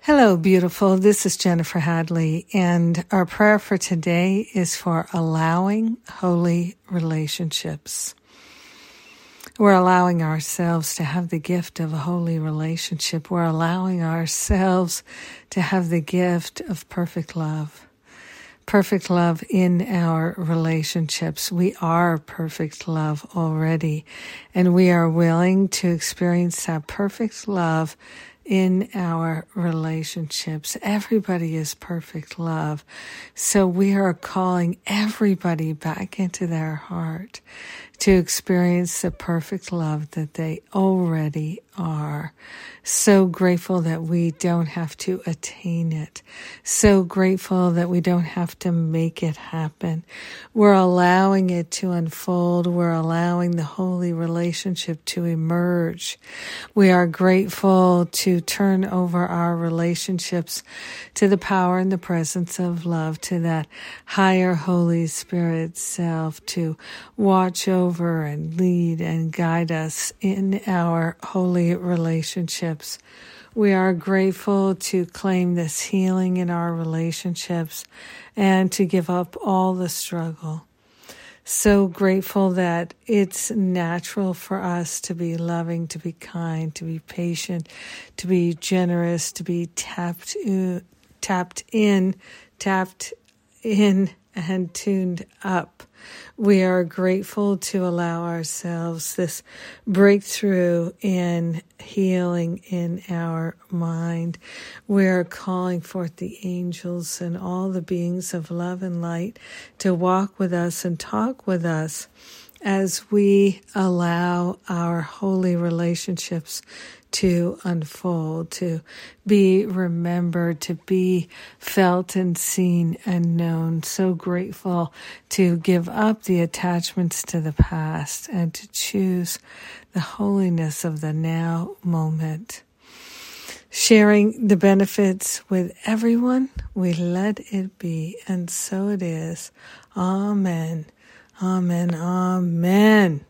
Hello, beautiful. This is Jennifer Hadley, and our prayer for today is for allowing holy relationships. We're allowing ourselves to have the gift of a holy relationship. We're allowing ourselves to have the gift of perfect love in our relationships. We are perfect love already, and we are willing to experience that perfect love in our relationships. Everybody is perfect love. So we are calling everybody back into their heart to experience the perfect love that they already are. So grateful that we don't have to attain it. So grateful that we don't have to make it happen. We're allowing it to unfold. We're allowing the holy relationship to emerge. We are grateful to turn over our relationships to the power and the presence of love, to that higher Holy Spirit self to watch over and lead and guide us in our holy relationships. We are grateful to claim this healing in our relationships and to give up all the struggle. So grateful that it's natural for us to be loving, to be kind, to be patient, to be generous, to be tapped in, and tuned up. We are grateful to allow ourselves this breakthrough in healing in our mind. We are calling forth the angels and all the beings of love and light to walk with us and talk with us as we allow our holy relationships to unfold, to be remembered, to be felt and seen and known. So grateful to give up the attachments to the past and to choose the holiness of the now moment. Sharing the benefits with everyone, we let it be, and so it is. Amen. Amen. Amen.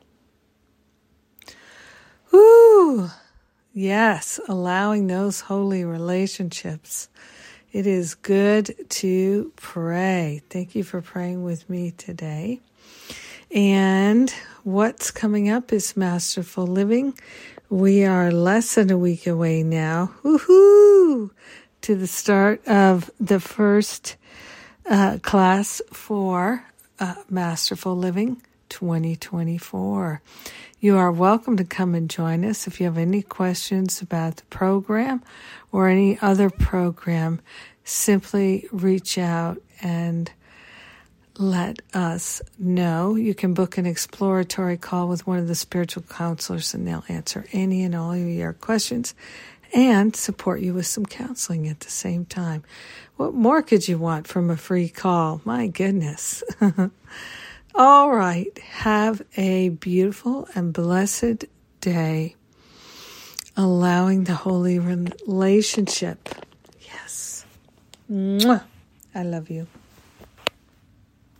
Woo! Yes, allowing those holy relationships. It is good to pray. Thank you for praying with me today. And what's coming up is Masterful Living. We are less than a week away now. Woohoo! To the start of the first class for Masterful Living 2024. You are welcome to come and join us. If you have any questions about the program or any other program, simply reach out and let us know. You can book an exploratory call with one of the spiritual counselors, and they'll answer any and all of your questions and support you with some counseling at the same time. What more could you want from a free call? My goodness. All right. Have a beautiful and blessed day. Allowing the holy relationship. Yes. Mwah. I love you.